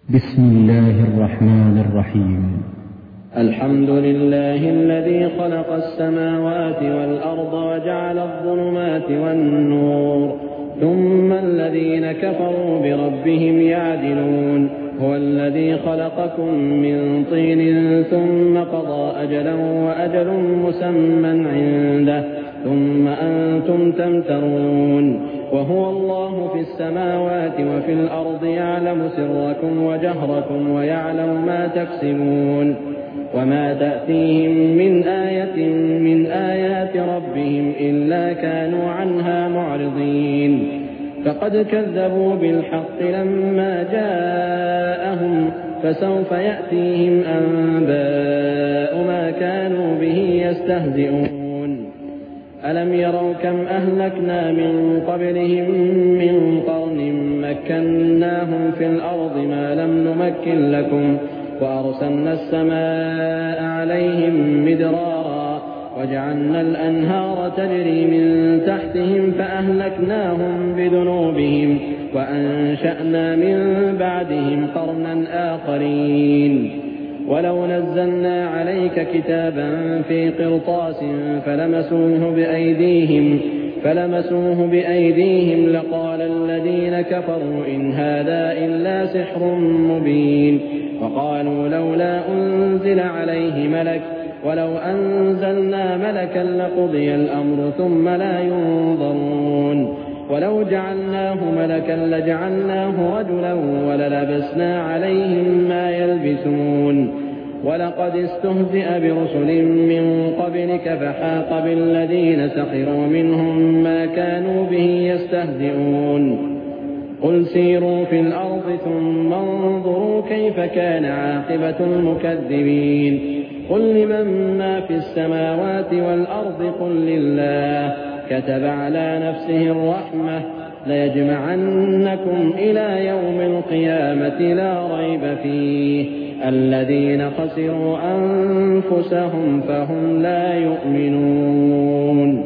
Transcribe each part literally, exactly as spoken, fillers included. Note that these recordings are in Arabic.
بسم الله الرحمن الرحيم. الحمد لله الذي خلق السماوات والأرض وجعل الظلمات والنور ثم الذين كفروا بربهم يعدلون. هو الذي خلقكم من طين ثم قضى أجلا وأجل مسمى عنده ثم أنتم تمترون. وهو الله في السماوات وفي الأرض يعلم سركم وجهركم ويعلم ما تكسبون. وما تأتيهم من آية من آيات ربهم إلا كانوا عنها معرضين. فقد كذبوا بالحق لما جاءهم فسوف يأتيهم أنباء ما كانوا به يستهزئون. ألم يروا كم أهلكنا من قبلهم من قرن مكناهم في الأرض ما لم نمكن لكم وأرسلنا السماء عليهم مدرارا وجعلنا الأنهار تجري من تحتهم فأهلكناهم بذنوبهم وأنشأنا من بعدهم قرنا آخرين. ولو نزلنا عليك كتابا في قرطاس فلمسوه بأيديهم فلمسوه بأيديهم لقال الذين كفروا إن هذا إلا سحر مبين. وقالوا لولا أنزل عليه ملك ولو أنزلنا ملكا لقضي الأمر ثم لا ينظرون. ولو جعلناه ملكا لجعلناه رجلا وللبسنا عليهم ما يلبسون. ولقد استهزئ برسل من قبلك فحاق بالذين سخروا منهم ما كانوا به يستهزئون. قل سيروا في الأرض ثم انظروا كيف كان عاقبة المكذبين. قل لمن ما في السماوات والأرض قل لله كتب على نفسه الرحمة ليجمعنكم إلى يوم القيامة لا ريب فيه الذين خسروا أنفسهم فهم لا يؤمنون.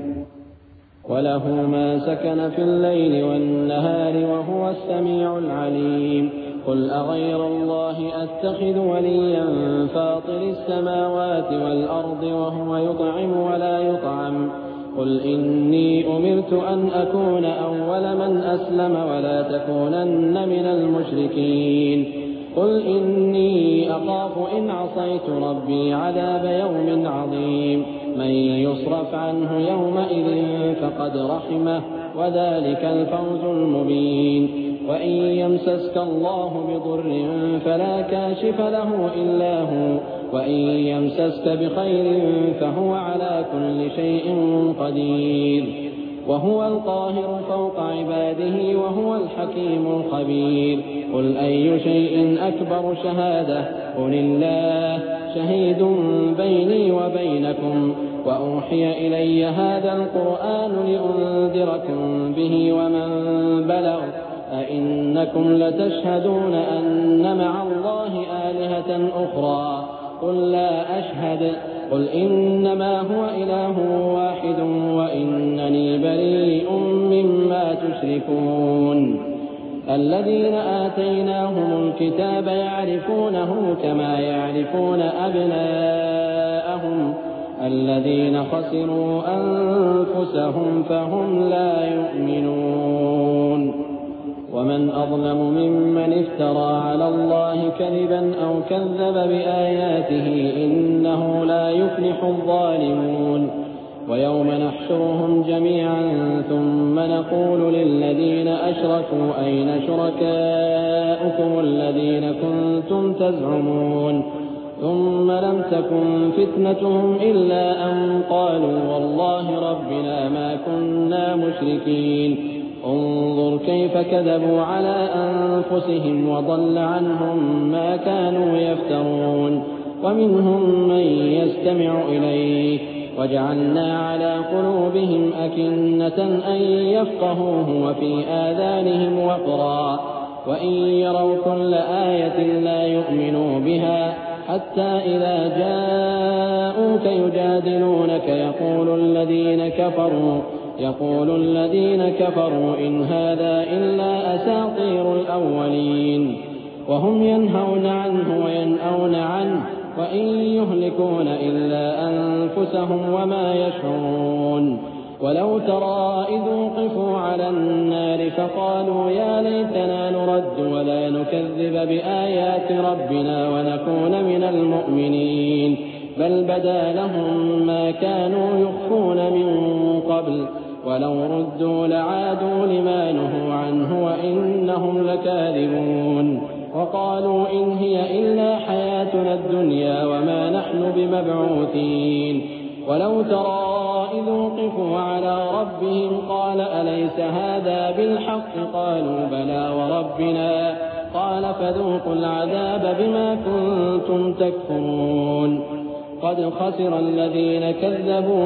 وله ما سكن في الليل والنهار وهو السميع العليم. قل أغير الله أتخذ وليا فاطر السماوات والأرض وهو يطعم ولا يطعم. قل إني أمرت أن أكون أول من أسلم ولا تكونن من المشركين. قل إني أخاف إن عصيت ربي عذاب يوم عظيم. من يصرف عنه يومئذ فقد رحمه وذلك الفوز المبين. وإن يمسسك الله بضر فلا كاشف له إلا هو وإن يمسسك بخير فهو على كل شيء قدير. وهو القاهر فوق عباده وهو الحكيم الخبير. قل أي شيء أكبر شهادة قل الله شهيد بيني وبينكم وأوحي إلي هذا القرآن لأنذركم به ومن بلغ أئنكم لتشهدون أن مع الله آلهة أخرى قل لا أشهد. قل إنما هو إله واحد وإنني بريء مما تشركون. الذين آتيناهم الكتاب يعرفونه كما يعرفون أبناءهم الذين خسروا أنفسهم فهم لا يؤمنون. ومن أظلم ممن افترى على الله كذبا أو كذب بآياته إنه لا يفلح الظالمون. ويوم نحشرهم جميعا ثم نقول للذين أشركوا أين شركاؤكم الذين كنتم تزعمون ثم لم تكن فتنتهم إلا أن قالوا والله ربنا ما كنا مشركين. انظر كيف كذبوا على أنفسهم وضل عنهم ما كانوا يفترون. ومنهم من يستمع إليك وجعلنا على قلوبهم أكنة أن يفقهوه وفي آذانهم وقرا وإن يروا كل آية لا يؤمنوا بها حتى إذا جاءوك يجادلونك يقول الذين كفروا يقول الذين كفروا إن هذا إلا أساطير الأولين. وهم ينهون عنه وينأون عنه وإن يهلكون إلا أنفسهم وما يشعرون ولو ترى إذ وقفوا على النار فقالوا يا ليتنا نرد ولا نكذب بآيات ربنا ونكون من المؤمنين بل بدا لهم ما كانوا يخفون من قبل ولو ردوا لعادوا لما نهوا عنه وإنهم لكاذبون وقالوا إن هي إلا حياتنا الدنيا وما نحن بمبعوثين ولو ترى إذ وقفوا على ربهم قال أليس هذا بالحق قالوا بلى وربنا قال فذوقوا العذاب بما كنتم تكفرون قد خسر الذين كذبوا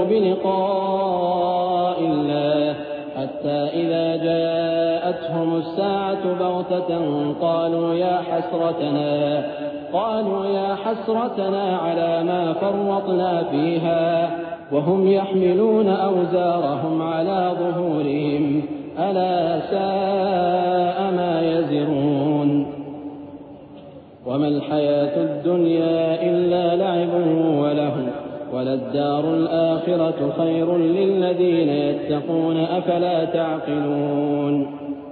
بلقاء الله حتى إذا جاءتهم الساعة بغتة قالوا يا حسرتنا قالوا يا حسرتنا على ما فرطنا فيها وهم يحملون أوزارهم على ظهورهم ألا ساء ما يزرون وما الحياة الدنيا إلا لعب وله وللدار الآخرة خير للذين يتقون أفلا تعقلون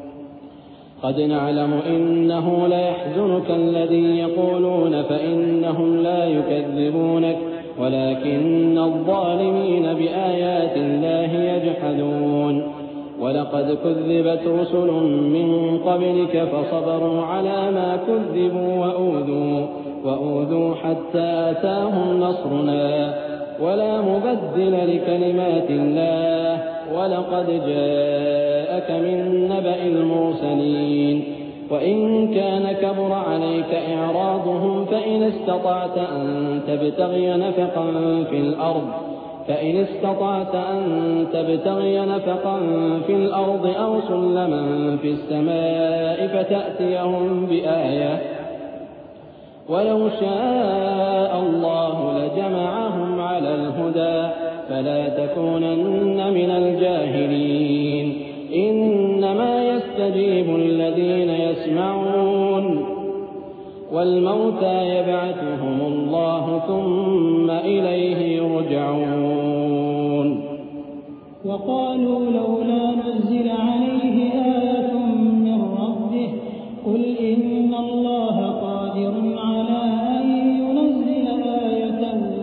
قد نعلم إنه ليحزنك الذي يقولون فإنهم لا يكذبونك ولكن الظالمين بآيات الله يجحدون ولقد كذبت رسل من قبلك فصبروا على ما كذبوا وأوذوا, وأوذوا حتى أتاهم نصرنا ولا مبدل لكلمات الله ولقد جاءك من نبأ المرسلين وإن كان كبر عليك إعراضهم فإن استطعت أن تبتغي نفقا في الأرض فإن استطعت أن تبتغي نفقا في الأرض أو سلما في السماء فتأتيهم بآية ولو شاء الله لجمعهم على الهدى فلا تكونن من الجاهلين إنما يستجيب الذين يسمعون والموتى يبعثهم الله ثم إليه يرجعون وقالوا لولا نزل عليه آية من ربه قل إن الله قادر على أن ينزل آية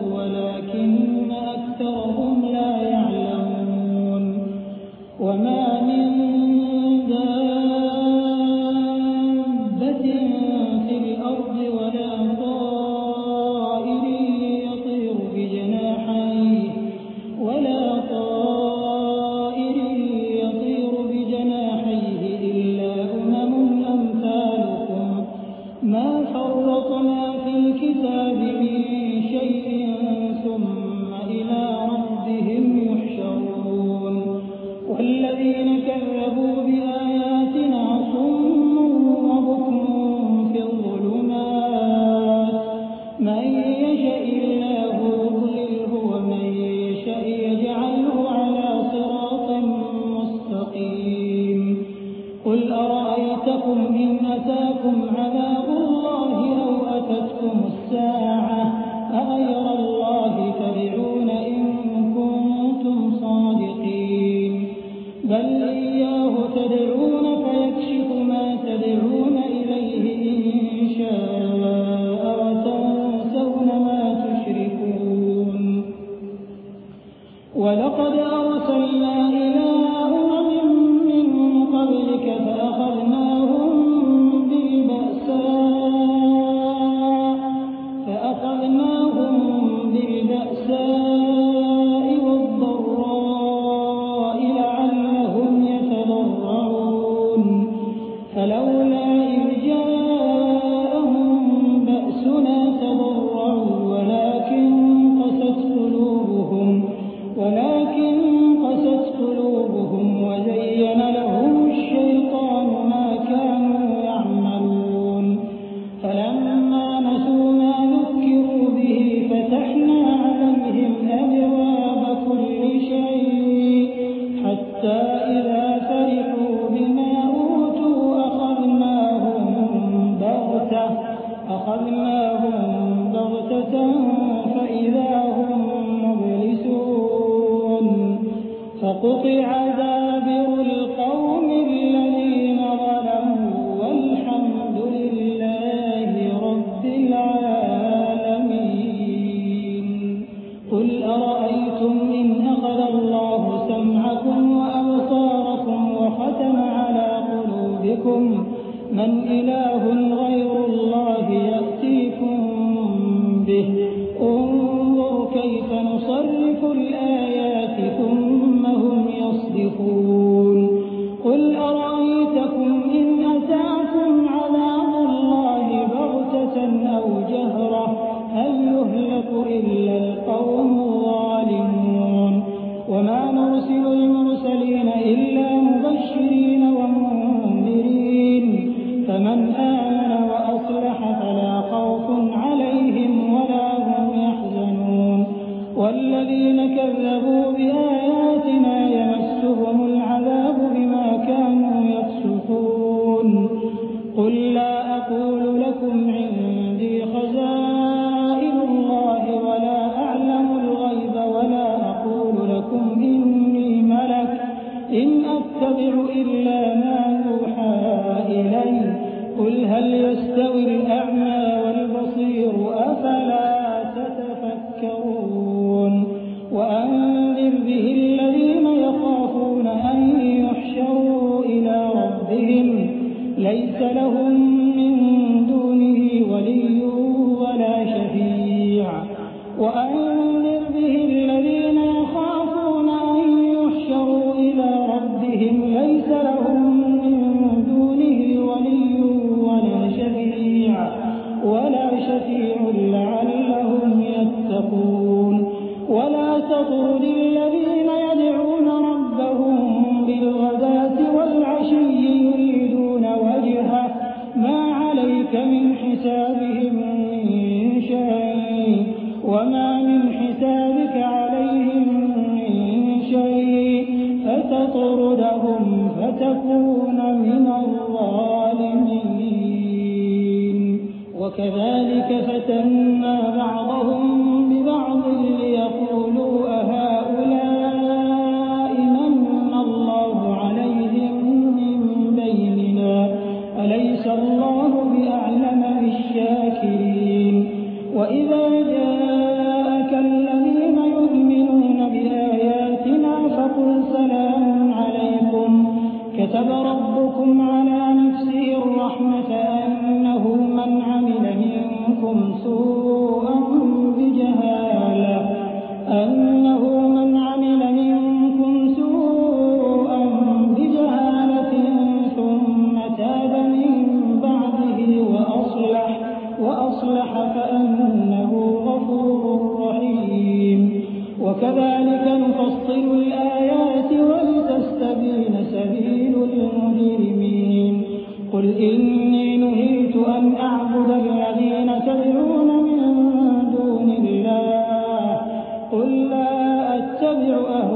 ولكن أكثرهم لا يعلمون وما من دابة في الأرض ولا طائر يطير بجناحيه ولا طائر يطير بجناحيه فأخذناهم بغتة فإذا هم مبلسون فقطع دابر القوم الذين ظلموا والحمد لله رب العالمين. قل أرأيتم إن أخذ الله سمعكم وأبصاركم وختم على قلوبكم من إله غير الله يأتيكم به انظر كيف نصرف الآيات ثم هم يصدفون. قل أرأيتكم إن أتاكم عذاب الله بغتة أو جهرة هل يهلك إلا القوم الظالمون. وما نرسل المرسلين إلا مبشرين ومنذرين فمن آمن وأصلح فلا خوف عليهم ولا هم يحزنون. والذين كذبوا بآياتنا يمسهم العذاب بما كانوا يفسقون. قل لا أقول لكم عندي خزائن الله ولا أعلم الغيب ولا أقول لكم إني ملك إن أتبع إلا ما يوحى إلي. قل هل يستوي الأعمى والبصير أفلا تتفكرون. وأنذر به الذين يخافون أن يحشروا إلى ربهم ليس لهم من دونه ولي ولا شفيع. وأنذر به الذين يخافون أن يحشروا إلى ربهم ليس لهم من دونه ولي ولا شفيع ولا شفيع لعلهم يتقون. ولا تطرد الذين يدعون ربهم بالغداة والعشي يريدون وجهه ما عليك من حسابهم من شيء وما من حسابك عليهم من شيء فتطردهم فتكون من الظالمين. وكذلك فتنا بعضهم ببعض ليقولوا أهؤلاء من الله عليهم من بيننا أليس الله بأعلم بالشاكرين. وإذا جاءك الذين يؤمنون بآياتنا فقل سلام عليكم كتب ربكم على نفسه الرحمة أنه من عمل منكم سوءا بجهالة أنه من عمل منكم سوءا بجهالة ثم تاب من بعده وأصلح وأصلح فأنه غفور رحيم. وكذلك نفصل الآيات ولتستبين سبيل المجرمين. قل إني نهيت أن أعبد الذين تدعون من دون الله قل لا أتبع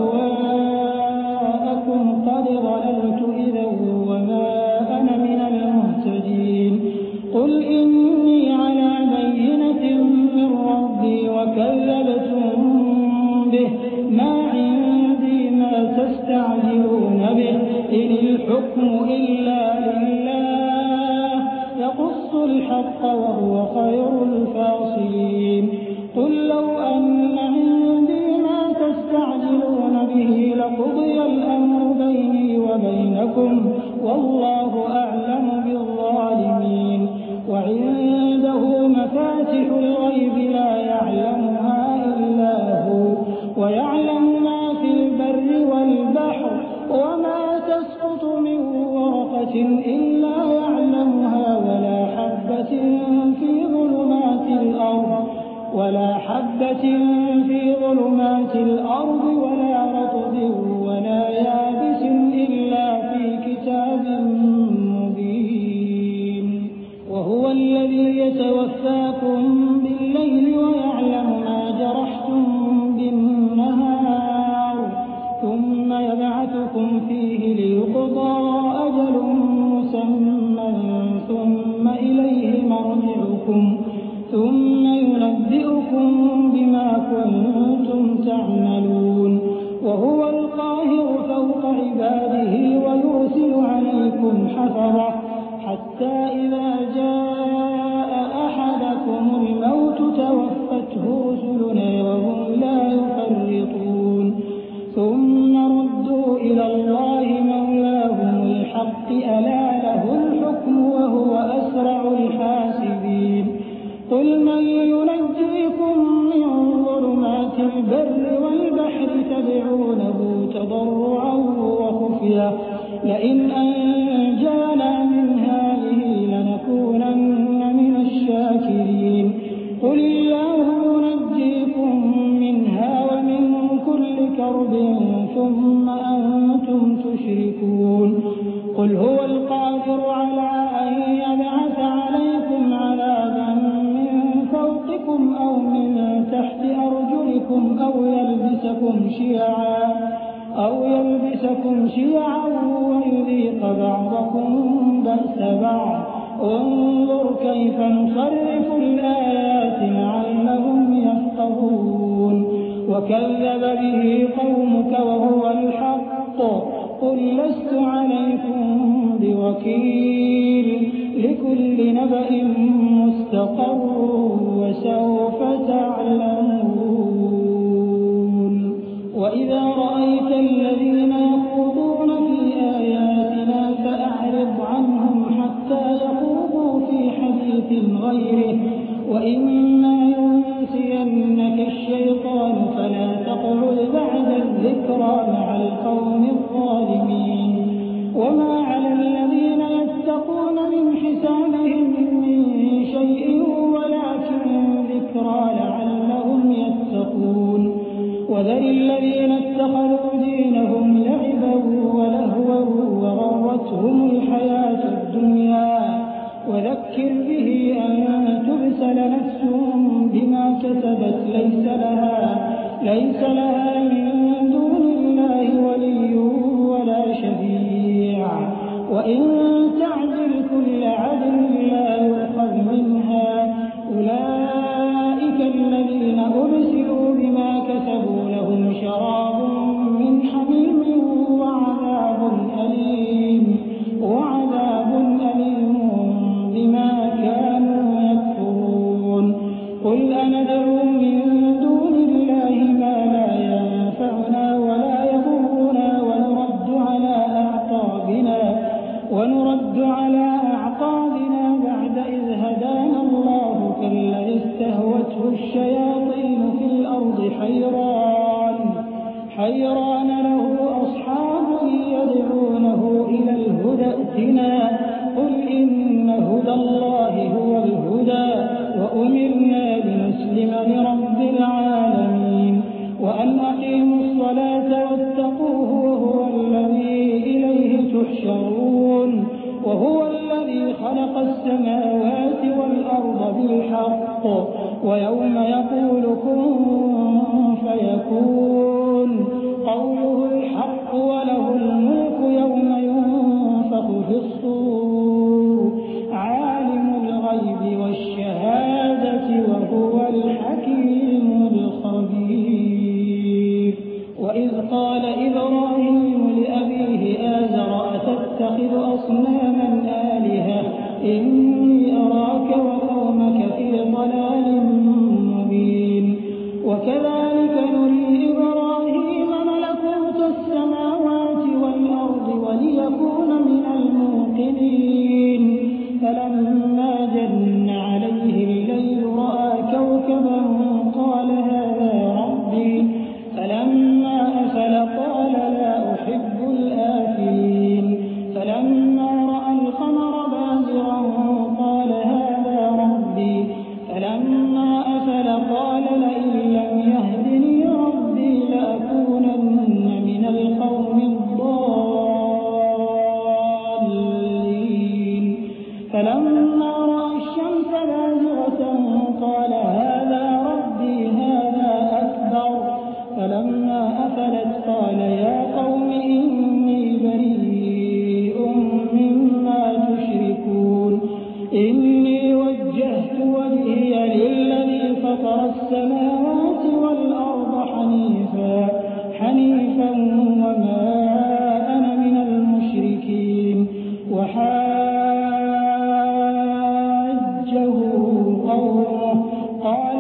أهواءكم قد ضللت إذا وما أنا من المهتدين. قل إني على بينة من ربي وكذبتم به ما عندي ما تستعجلون به إن الحكم إلا لله يقص الحق وهو خير الفاصلين. قل لو أن عندي ما تستعجلون به لقضي الأمر بيني وبينكم والله أعلم بالظالمين. وعنده مفاتح الغيب لا يعلمها إلا هو ويعلم ما في البر والبحر وما تسقط من ورقة إلا يعلمها ولا حبة في ظلمات الأرض ولا حبة في ظلمات الأرض ولا رطب ولا يابس إلا في كتاب مبين. وهو الذي يتوفاكم بالليل ويعلم ما جرحتم بالنهار ثم يبعثكم فيه ليقضى أجل مسمى ثم إليه مرجعكم ربكم ثم ينبئكم بما كنتم تعملون وهو القاهر فوق عباده ويرسل عليكم حفظة حتى إذا جاء أحدكم الموت توفته رسلنا وهم لا يفرطون ثم ردوا إلى الله مولاهم الحق ألا له الحكم وهو أسرع الحاسبين قل من ينجيكم من ظلمات البر والبحر تدعونه تضرعا وخفيا لئن أنجانا من هذه لنكونن من الشاكرين قل الله ينجيكم منها ومن كل كرب ثم أنتم تشركون قل هو القادر على أن يبعث عليكم عذابا من فوقكم أو من تحت أرجلكم أو يلبسكم شيعا أو يلبسكم شيعا ويذيق بعضكم بأس بعض انظر كيف نصرف الآيات لعلهم يفقهون وكذب به قومك وهو الحق قل لست عليكم بوكيل لكل نبأ مستقر وسوف تعلمون وإذا رأيت الذين يخوضون في آياتنا فأعرض عنهم حتى يخوضوا في حديث غيره وإما ينسينك الشيطان فلا تقعد بعد الذكرى مع القوم الظالمين وما على الذين يتقون من حسابهم من شيء ولكن ذكرى لعلهم يتقون وذر الذين اتخذوا دينهم لعبا ولهوا وغرتهم الحياة الدنيا وذكر به أن تبسل نفس بما كسبت ليس لها ليس لها من دون الله ولي ولا شفيع وإن تعدل كل عدل لا يؤخذ منها أولئك الذين أبسلوا بما كسبوا لهم شراب من حميم وعذاب أليم وعذاب أليم بما كانوا يكفرون قل أندعو من دون الله ما لا ينفعنا ولا يضرنا ونرد على أعقابنا ونرد على أعقابنا بعد إذ هدانا الله كالذي استهوته الشياطين في الأرض حيران حيران له أصحاب يدعونه إلى الهدى ائتنا قل إن هدى الله هو الهدى وأمرنا لنسلم لرب العالمين وأن أقيموا الصلاة واتقوه وهو الذي إليه تحشرون وهو الذي خلق السماوات والأرض بالحق ويوم يقول كن فيكون قوله الحق وله الملك يوم ينفخ في الصور عالم الغيب والشهادة وهو الحكيم الخبير وإذ قال إبراهيم لأبيه آزر أتتخذ أصناما آلهة إني أراك وقومك في ضلال مبين وكذلك نري إبراهيم ملكوت السماوات والأرض وليكون من الموقنين السماوات والأرض حنيفا حنيفا وما أنا من المشركين. وحاجه قومه قال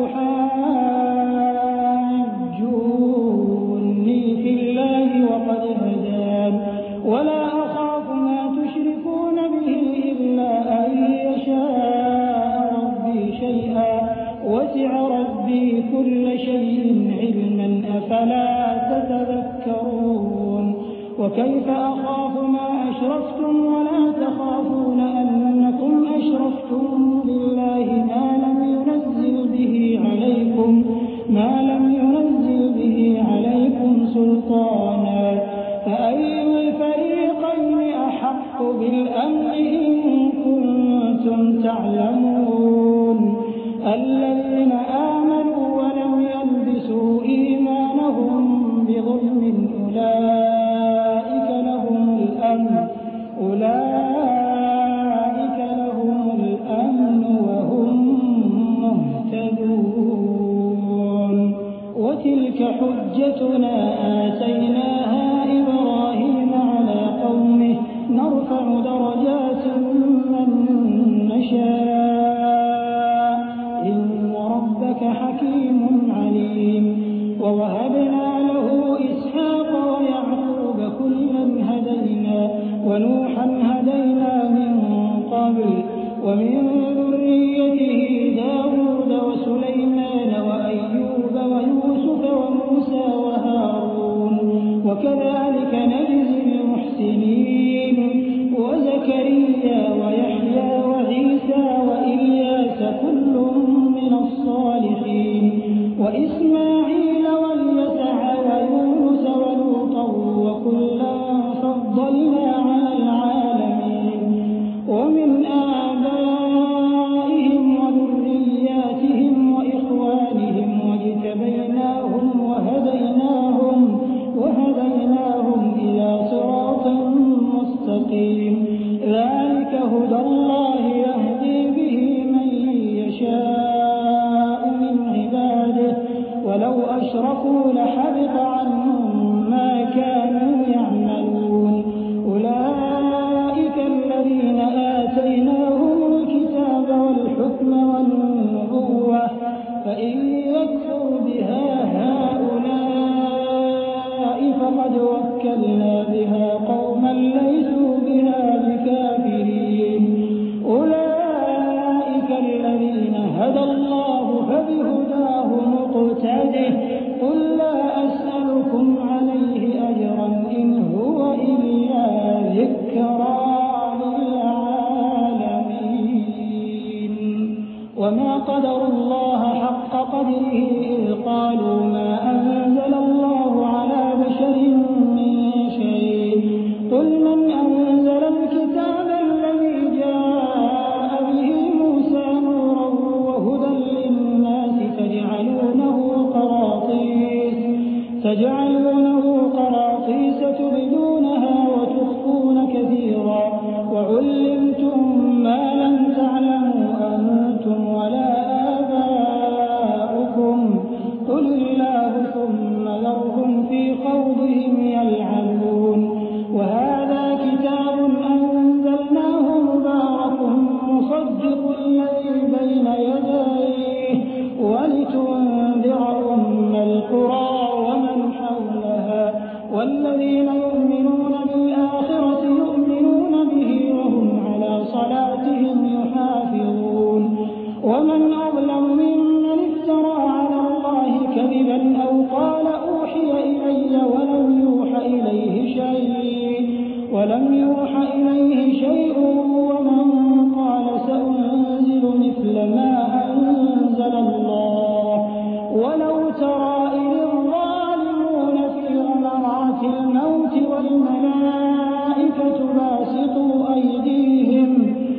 أتحاجوني في الله وقد هدان ولا أخاف ما تشركون به إلا أن يشاء ربي شيئا وسع ربي كل شيء علما أفلا تتذكرون. وكيف أخاف ما أشركتم ولا تخافون أنكم أشركتم بالله ما لم ينزل به عليكم ما لم ينزل به عليكم سلطانا فأي الفريقين أحق بالأمن إن كنتم تعلمون. الذين آمنوا ولم يلبسوا إيمانهم بظلم أولئك لهم الأمن أولئك لهم الأمن وهم مهتدون. وتلك حجتنا آتيناها إبراهيم على قومه نرفع درجات من نشاء إن ربك حكيم عليم. ووهبنا له إسحاق ويعقوب كلا هدينا ونوحا هدينا من قبل ومن ذريته داود وسليمان وأيوب ويوسف وموسى وهارون وكذلك نجزي المحسنين. وزكريا ويحيى وعيسى وإلياس كل من الصالحين وإسماعيل واليسع ويونس ولوطا وكلا فضلنا على العالمين. ومن آبائهم وذرياتهم وإخوانهم واجتبيناهم وهديناهم وهديناهم إلى صراط مستقيم. ذلك هدى الله يهدي به من يشاء من عباده ولو أشركوا لحبط عنهم ما كانوا يعملون. أولئك الذين آتيناهم الكتاب والحكم والنبوة فإن يكفر بها هؤلاء فقد وكلنا بها قوما ليسوا بها بكافرين. أولئك الذين هدى الله فبهداه مقتده قل لا أسألكم عليه أجرا إن هو إلا ذكرى للعالمين. وما قدروا الله حق قدره إذ قالوا ما أنزل الله على بشر من شيء قل من أنزل الكتاب الذي جاء به موسى نورا وهدى للناس تجعلونه قراطيس تجعلونه قراطيس تبدونها وتخفون كثيرا وعلمتم ما لم تعلموا أنتم ولا آباؤكم قل الله ثم ذرهم في خوضهم يلعبون. وهذا كتاب أنزلناه مبارك مصدق الذي بين يديه ولتنذر أم القرى ومن حولها والذين يؤمنون بالآخرة يؤمنون به وهم على صلاتهم يحافظون. ومن أظلم ممن افترى على الله كذبا أو قال أوحي إلي ولم يوحى إليه شيء ولم يوحى إليه شيء ومن قال سأنزل مثل ما أنزل الله. ولو ترى إذ الظالمون في غمرات الموت والملائكة باسطوا أيديهم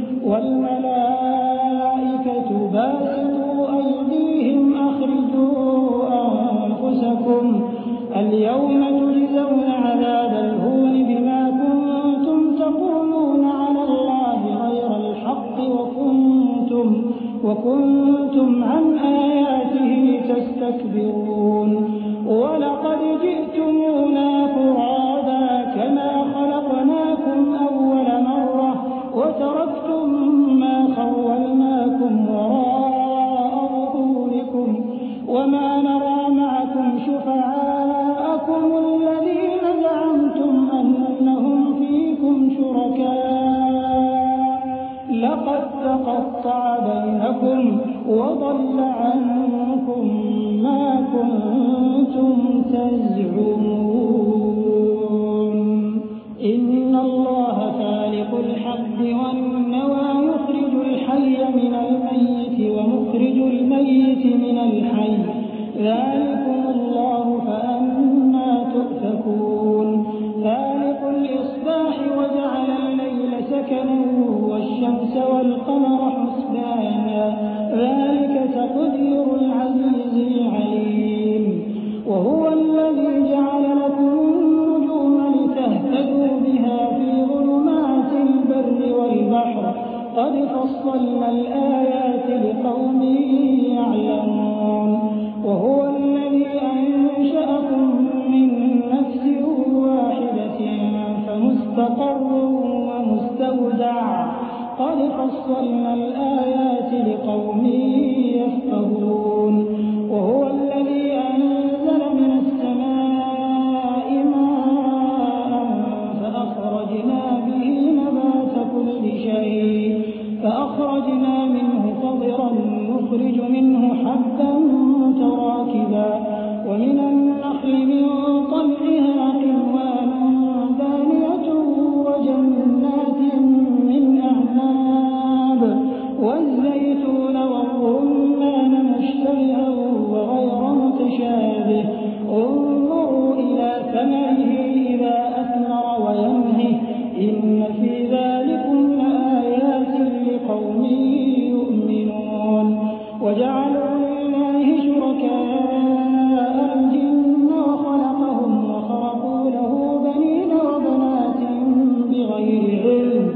والملائكة باسطوا أيديهم أخرجوا أنفسكم اليوم تجزون عذاب الهون بما كنتم تقولون على الله غير الحق وكنتم وكنتم عن آياته تستكبرون ولقد جئتمونا فرادا كما خلقناكم أول مرة وتركتم ما خولناكم وراء ظهوركم وما نرى معكم شفعاءكم الذين زعمتم أنهم فيكم شركاء لقد تقطع بينكم وضل عنكم ما كنتم تزعمون إن الله فالق الحب والنوى يخرج الحي من الميت ومخرج الميت من الحي ذلكم الله فأنى تؤفكون فالق الإصباح وجعل الليل سكنا والشمس والقمر حسبانا ذلك تقدير العزيز العليم وهو الذي جعل لكم النجوم لتهتدوا بها في ظلمات البر والبحر قد فصلنا الآيات لقوم يعلمون وهو الذي أنشأكم من نفس واحدة فمستقر ومستودع قد فصلنا الآيات لقوم يفقهون وهو الذي أنزل من السماء ماء فأخرجنا به نبات كل شيء فأخرجنا منه خضرا نخرج منه حبا متراكبا ومن النخل من طلعها قنوان دانية وجنات من أعناب والزيتون والرمان مشتبها وغير متشابه انظروا إلى ثمره إذا أثمر وينهي إن في ذلكم لآيات لقوم يؤمنون وجعلوا لله شركاء الجن وخلقهم وخرقوا له بنين وبنات بغير علم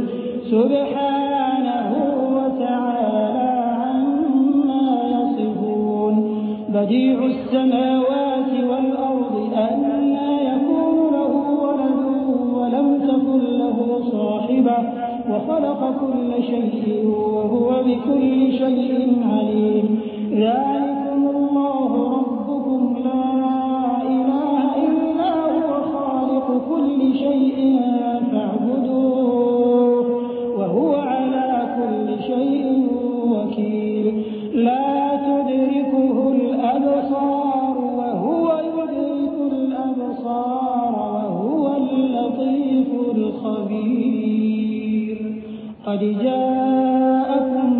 سبحانه وتعالى عما يصفون بديع السماوات والأرض أنى يكون له ولد ولم تكن له صاحبة وخلق كل شيء وهو بكل شيء عليم ذلكم الله ربكم لا إله إلا هو خالق كل شيء فاعبدوه وهو على كل شيء وكيل لا تدركه الأبصار وهو يدرك الأبصار وهو اللطيف الخبير قد جاءكم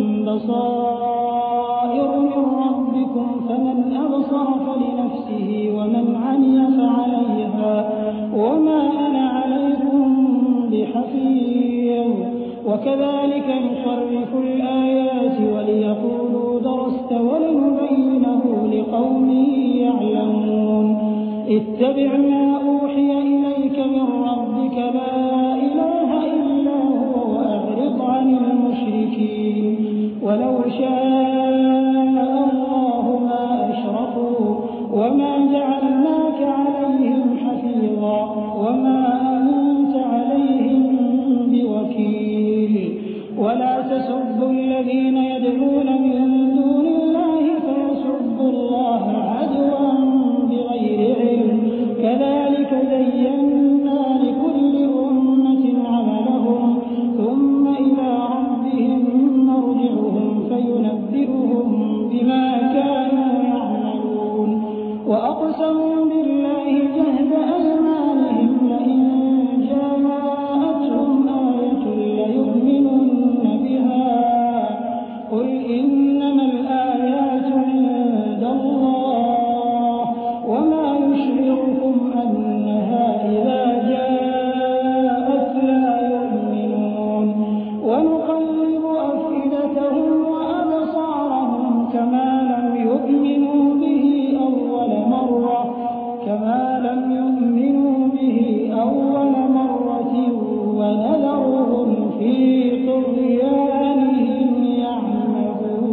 بصائر من ربكم فمن أبصر فلنفسه ومن عمي فعليها وما أنا عليكم بحفيظ وكذلك نصرف الآيات وليقولوا درست ولنبينه لقوم يعلمون اتبع ما أوحي إليك من ربك لا إله إلا هو وأعرض عن المشركين ولو شاء الله ما أشركوا وما جعلناك عليهم حفيظا وما أنت عليهم بوكيل ولا تسبوا الذين يدعون من دون الله فيسبوا الله عدوا بغير علم كذلك زينا لكل أمة عملهم ثم إلى ربهم مرجعهم فينبئهم بما كانوا يعملون وأقسموا بالله جهد أيمانهم لئن جاءتهم آية ليؤمنن بها قل إنما الآيات عند الله وما يشعركم أنها إذا جاءت لا يؤمنون ونقلب أفئدتهم وأبصارهم كما لم يؤمنوا به أول مرة كما لم يؤمنوا به أول مرة ونذرهم في طغيانهم يعمهون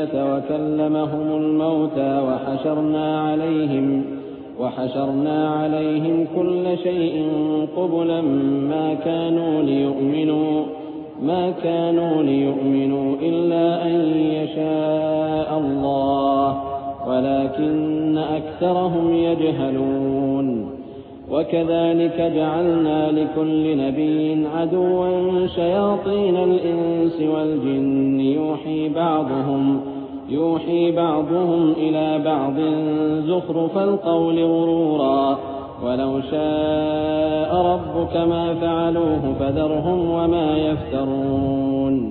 الجنة وكلمهم الموتى وحشرنا عليهم وحشرنا عليهم كل شيء قبلا ما كانوا ليؤمنوا ما كانوا ليؤمنوا إلا أن يشاء الله ولكن أكثرهم يجهلون. وكذلك جعلنا لكل نبي عدوا شياطين الإنس والجن يوحي بعضهم يوحي بعضهم إلى بعض زخرف القول غرورا ولو شاء ربك ما فعلوه فذرهم وما يفترون.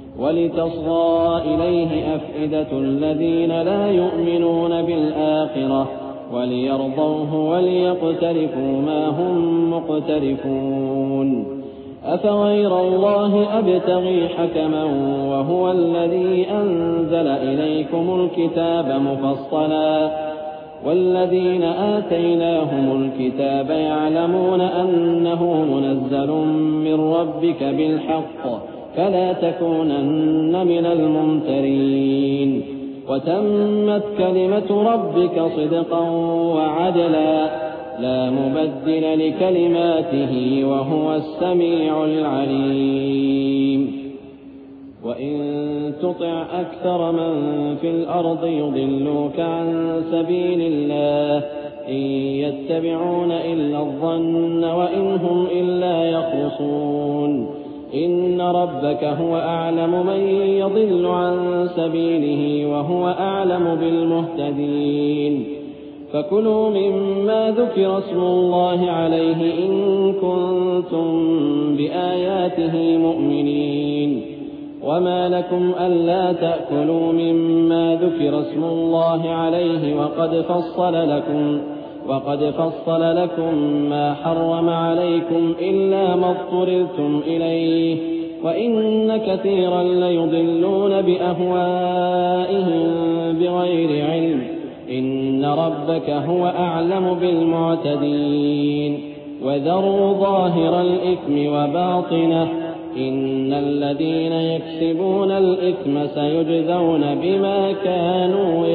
ولتصغى إليه أفئدة الذين لا يؤمنون بالآخرة وليرضوه وليقترفوا ما هم مقترفون. أفغير الله أبتغي حكما وهو الذي أنزل إليكم الكتاب مفصلا والذين آتيناهم الكتاب يعلمون أنه منزل من ربك بالحق فلا تكونن من الممترين. وتمت كلمة ربك صدقا وعدلا لا مبدل لكلماته وهو السميع العليم. وإن تطع أكثر من في الأرض يضلوك عن سبيل الله إن يتبعون إلا الظن وإن هم إلا يخرصون. إن ربك هو أعلم من يضل عن سبيله وهو أعلم بالمهتدين. فكلوا مما ذكر اسم الله عليه إن كنتم بآياته مؤمنين. وما لكم ألا تأكلوا مما ذكر اسم الله عليه وقد فصل لكم وقد فصل لكم ما حرم عليكم إلا ما اضطررتم إليه وإن كثيرا ليضلون بأهوائهم بغير علم. إن ربك هو أعلم بالمعتدين. وذروا ظاهر الإثم وباطنه إن الذين يكسبون الإثم سيجزون بما كانوا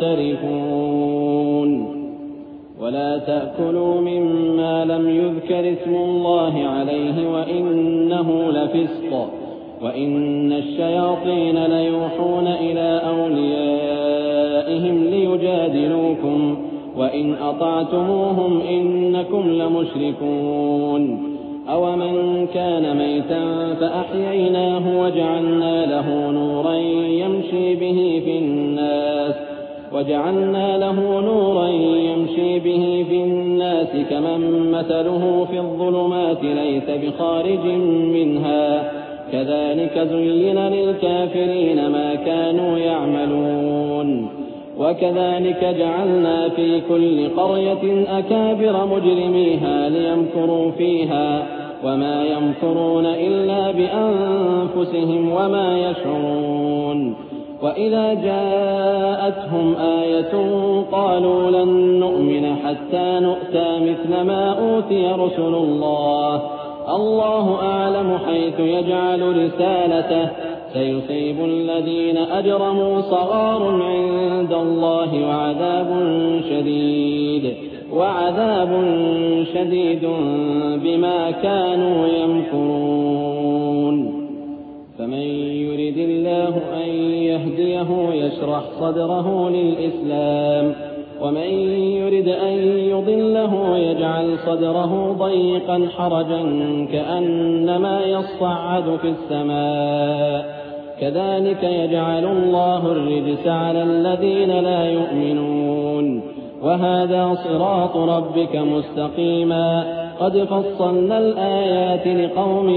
يقترفون. ولا تأكلوا مما لم يذكر اسم الله عليه وإنه لفسق وإن الشياطين ليوحون إلى أوليائهم ليجادلوكم وإن أطعتموهم إنكم لمشركون. أومن كان ميتا فأحييناه وجعلنا له نورا يمشي به في الناس وجعلنا له نورا يمشي به في الناس كمن مثله في الظلمات ليس بخارج منها كذلك زين للكافرين ما كانوا يعملون. وكذلك جعلنا في كل قرية أكابر مجرميها ليمكروا فيها وما يمكرون إلا بأنفسهم وما يشعرون. وإذا جاءتهم آية قالوا لن نؤمن حتى نؤتى مثل ما أوتي رسل الله الله أعلم حيث يجعل رسالته سيصيب الذين أجرموا صغار عند الله وعذاب شديد وعذاب شديد بما كانوا يمكرون. فمن يرد الله أن يهديه يشرح صدره للإسلام ومن يرد أن يضله يجعل صدره ضيقا حرجا كأنما يصعد في السماء كذلك يجعل الله الرجس على الذين لا يؤمنون. وهذا صراط ربك مستقيما قد فصلنا الآيات لقوم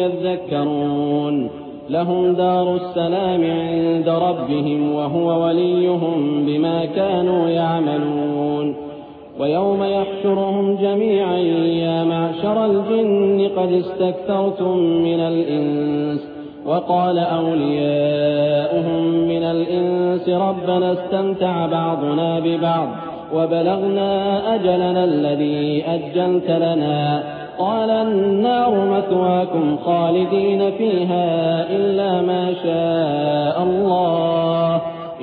يذكرون. لهم دار السلام عند ربهم وهو وليهم بما كانوا يعملون. ويوم يحشرهم جميعا يا معشر الجن قد استكثرتم من الإنس وقال أولياؤهم من الإنس ربنا استمتع بعضنا ببعض وبلغنا أجلنا الذي أجلت لنا قال النار مثواكم خالدين فيها إلا ما شاء الله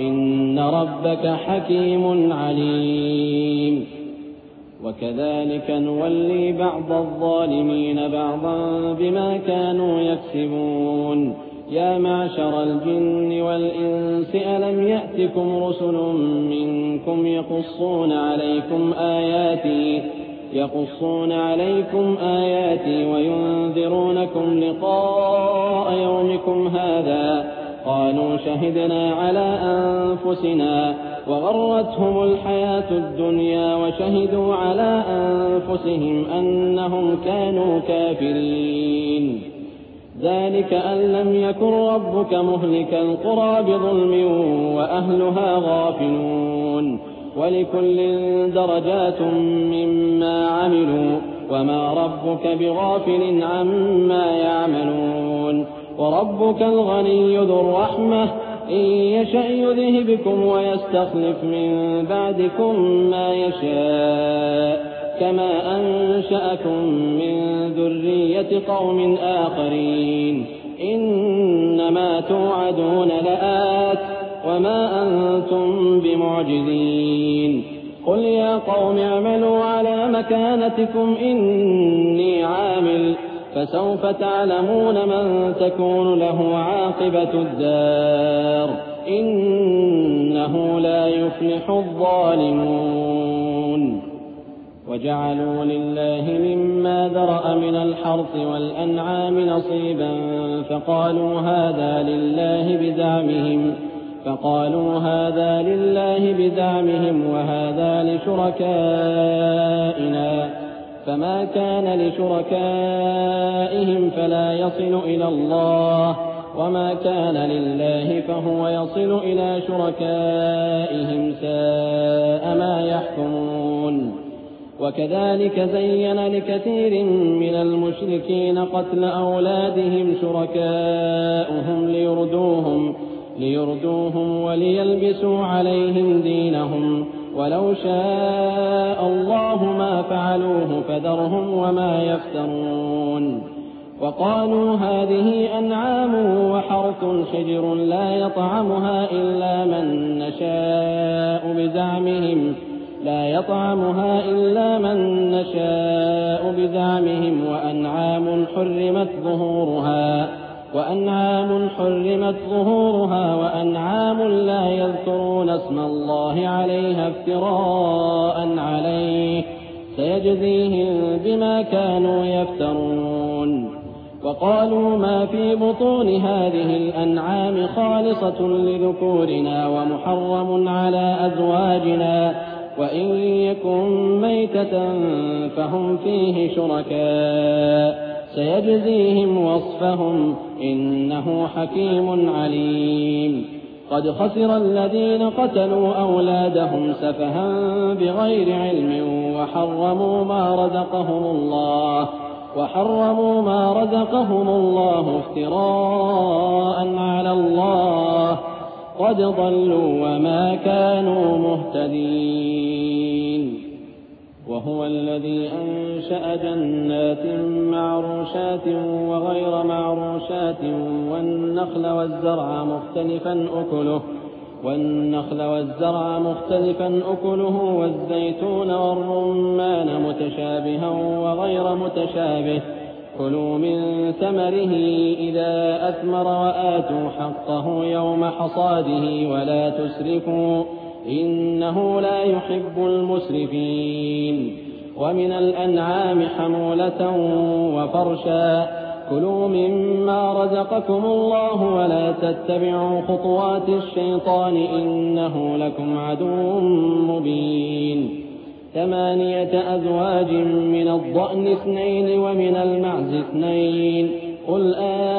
ربك حكيم عليم. وكذلك نولي بعض الظالمين بعضا بما كانوا يكسبون. يا معشر الجن والإنس ألم يأتكم رسل منكم يقصون عليكم آياتي يقصون عليكم آياتي وينذرونكم لقاء يومكم هذا؟ قالوا شهدنا على أنفسنا وغرتهم الحياة الدنيا وشهدوا على أنفسهم أنهم كانوا كافرين. ذلك أن لم يكن ربك مهلك القرى بظلم وأهلها غافلون. ولكل درجات مما عملوا وما ربك بغافل عما يعملون. وربك الغني ذو الرحمة إن يشأ يذهبكم ويستخلف من بعدكم ما يشاء كما أنشأكم من ذرية قوم آخرين. إنما توعدون لآت وما أنتم بمعجزين. قل يا قوم اعملوا على مكانتكم إني عامل فسوف تعلمون من تكون له عاقبة الدار إنه لا يفلح الظالمون. وجعلوا لله مما ذرأ من الحرث والأنعام نصيبا فقالوا هذا لله بزعمهم فقالوا هذا لله بزعمهم وهذا لشركائنا فما كان لشركائهم فلا يصل إلى الله وما كان لله فهو يصل إلى شركائهم ساء ما يحكمون. وكذلك زين لكثير من المشركين قتل أولادهم شركاؤهم ليردوهم ليردوهم وليلبسوا عليهم دينهم ولو شاء الله ما فعلوه فذرهم وما يفترون. وقالوا هذه أنعام وحرث حجر لا يطعمها إلا من نشاء بزعمهم لا يطعمها إلا من نشاء بزعمهم وأنعام حرمت ظهورها وأنعام حرمت ظهورها وأنعام لا يذكرون اسم الله عليها افتراء عليه سيجزيهم بما كانوا يفترون. وقالوا ما في بطون هذه الأنعام خالصة لذكورنا ومحرم على أزواجنا وإن يكن ميتة فهم فيه شركاء سيجزيهم وصفهم إنه حكيم عليم. قد خسر الذين قتلوا أولادهم سفها بغير علم وحرموا ما رزقهم الله وحرموا ما رزقهم الله افتراء على الله قد ضلوا وما كانوا مهتدين. وهو الذي أنشأ جنات معروشات وغير معروشات والنخل والزرع مختلفا أكله والنخل والزرع مختلفا أكله والزيتون والرمان متشابها وغير متشابه كلوا من ثمره إذا أثمر وآتوا حقه يوم حصاده ولا تسرفوا إنه لا يحب المسرفين. ومن الأنعام حمولة وفرشا كلوا مما رزقكم الله ولا تتبعوا خطوات الشيطان إنه لكم عدو مبين. ثمانية أزواج من الضأن اثنين ومن المعز اثنين قل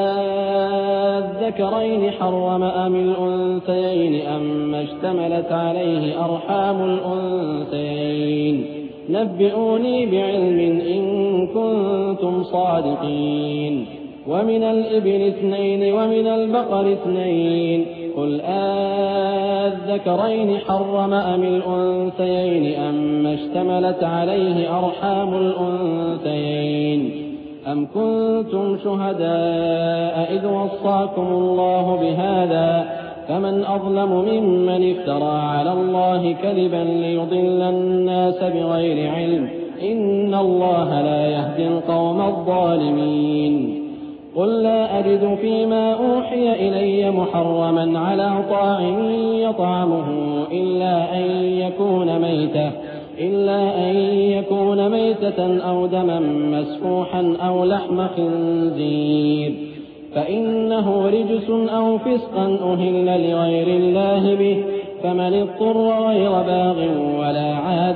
آذكرين حرم أم الأنثيين أما اشتملت عليه أرحام الأنثيين نبئوني بعلم إن كنتم صادقين. ومن الإبل اثنين ومن البقر اثنين قل آذكرين حرم أم الأنثيين أما اشتملت عليه أرحام الأنثيين أم كنتم شهداء إذ وصاكم الله بهذا فمن أظلم ممن افترى على الله كذبا ليضل الناس بغير علم إن الله لا يهدي القوم الظالمين قل لا أجد فيما أوحي إلي محرما على طاعم يطعمه إلا أن يكون ميتة إلا أن يكون ميتة أو دما مسفوحا أو لحم خنزير فإنه رجس أو فسقا أهل لغير الله به فمن اضطر غير باغ ولا عاد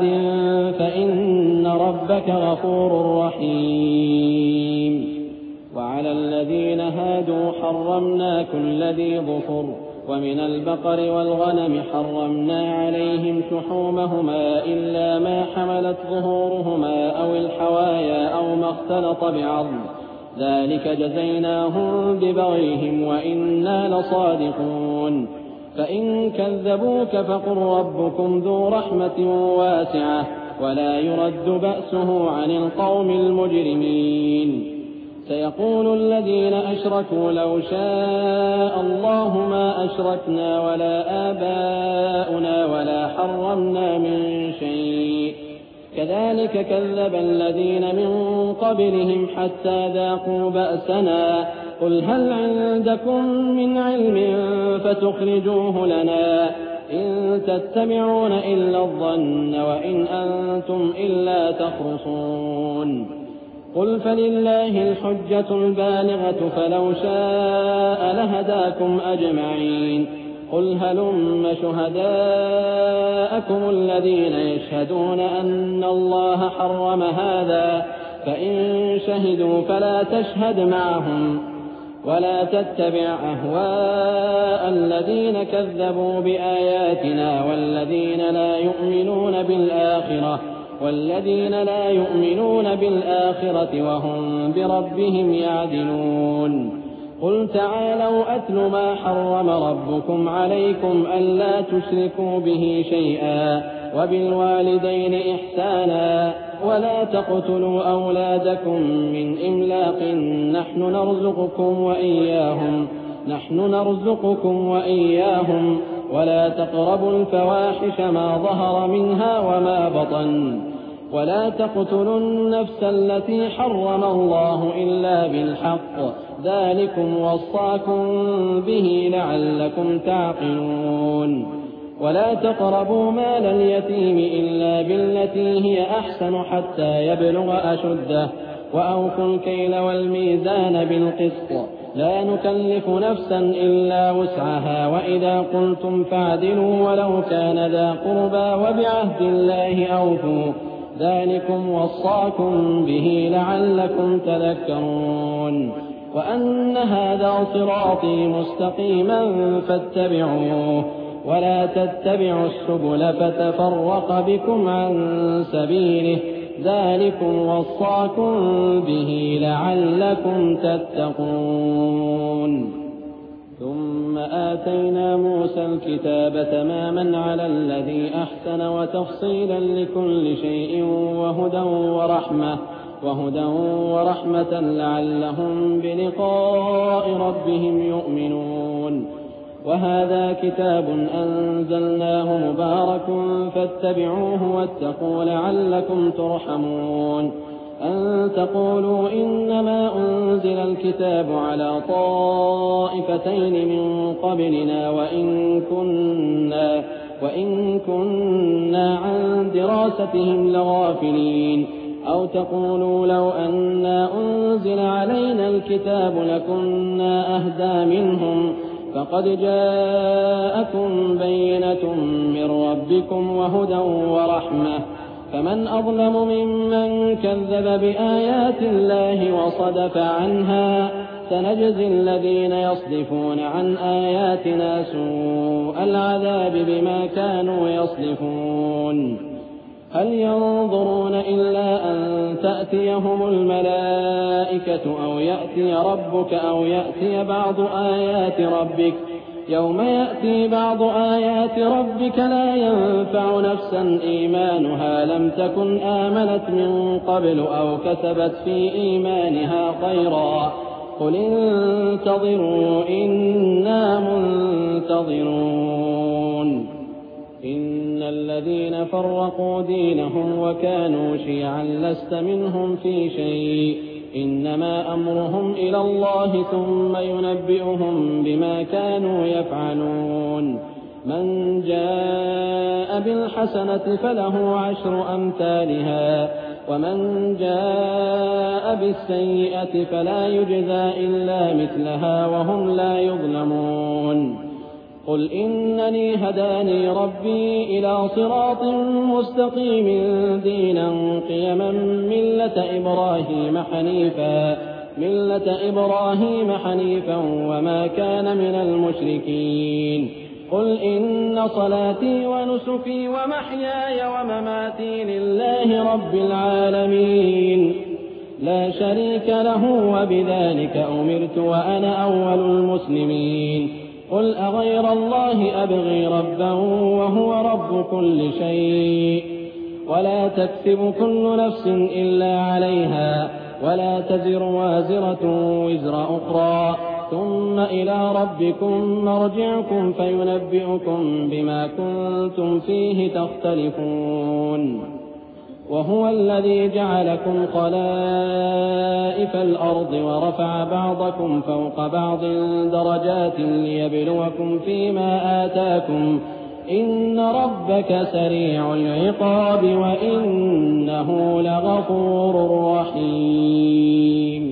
فإن ربك غفور رحيم وعلى الذين هادوا حرمنا كل ذي ظفر ومن البقر والغنم حرمنا عليهم شحومهما إلا ما حملت ظهورهما أو الحوايا أو ما اختلط بعظم ذلك جزيناهم ببغيهم وإنا لصادقون فإن كذبوك فقل ربكم ذو رحمة واسعة ولا يرد بأسه عن القوم المجرمين سيقول الذين أشركوا لو شاء الله ما أشركنا ولا آباؤنا ولا حرمنا من شيء كذلك كذب الذين من قبلهم حتى ذاقوا بأسنا قل هل عندكم من علم فتخرجوه لنا إن تتبعون إلا الظن وإن أنتم إلا تخرصون قل فلله الحجة البالغة فلو شاء لهداكم أجمعين قل هلم شهداءكم الذين يشهدون أن الله حرم هذا فإن شهدوا فلا تشهد معهم ولا تتبع أهواء الذين كذبوا بآياتنا والذين لا يؤمنون بالآخرة والذين لا يؤمنون بالآخرة وهم بربهم يعدلون قل تعالوا أتل ما حرم ربكم عليكم ألا تشركوا به شيئا وبالوالدين إحسانا ولا تقتلوا أولادكم من إملاق نحن نرزقكم وإياهم نحن نرزقكم وإياهم ولا تقربوا الفواحش ما ظهر منها وما بطن ولا تقتلوا النفس التي حرم الله إلا بالحق ذلكم وصاكم به لعلكم تعقلون ولا تقربوا مال اليتيم إلا بالتي هي أحسن حتى يبلغ أشده وأوفوا الكيل والميزان بالقسط لا نكلف نفسا إلا وسعها وإذا قلتم فاعدلوا ولو كان ذا قربى وبعهد الله أوفوا ذلكم وصاكم به لعلكم تذكرون وأن هذا صراطي مستقيما فاتبعوه ولا تتبعوا السبل فتفرق بكم عن سبيله ذلكم وصاكم به لعلكم تتقون ثم آتينا موسى الكتاب تماما على الذي أحسن وتفصيلا لكل شيء وهدى ورحمة وهدى ورحمة لعلهم بلقاء ربهم يؤمنون وهذا كتاب أنزلناه مبارك فاتبعوه واتقوا لعلكم ترحمون أن تقولوا إنما أنزل الكتاب على طائفتين من قبلنا وإن كنا, وإن كنا عن دراستهم لغافلين أو تقولوا لو أنا أنزل علينا الكتاب لكنا أهدى منهم فقد جاءكم بينة من ربكم وهدى ورحمة فمن أظلم ممن كذب بآيات الله وصدف عنها سنجزي الذين يصدفون عن آياتنا سوء العذاب بما كانوا يصدفون هل ينظرون إلا أن تأتيهم الملائكة أو يأتي ربك أو يأتي بعض آيات ربك يوم يأتي بعض آيات ربك لا ينفع نفسا إيمانها لم تكن آمنت من قبل أو كسبت في إيمانها خيرا قل انتظروا إنا منتظرون إن الذين فرقوا دينهم وكانوا شيعا لست منهم في شيء إنما أمرهم إلى الله ثم ينبئهم بما كانوا يفعلون من جاء بالحسنة فله عشر أمثالها ومن جاء بالسيئة فلا يجزى إلا مثلها وهم لا يظلمون قل إنني هداني ربي إلى صراط مستقيم دينا قيما ملة إبراهيم حنيفا ملة إبراهيم حنيفا وما كان من المشركين قل إن صلاتي ونسكي ومحياي ومماتي لله رب العالمين لا شريك له وبذلك أمرت وأنا أول المسلمين قل أغير الله أبغي ربا وهو رب كل شيء ولا تكسب كل نفس إلا عليها ولا تزر وازرة وزر أخرى ثم إلى ربكم مرجعكم فينبئكم بما كنتم فيه تختلفون وهو الذي جعلكم خلائف الأرض ورفع بعضكم فوق بعض درجات ليبلوكم فيما آتاكم إن ربك سريع العقاب وإنه لغفور رحيم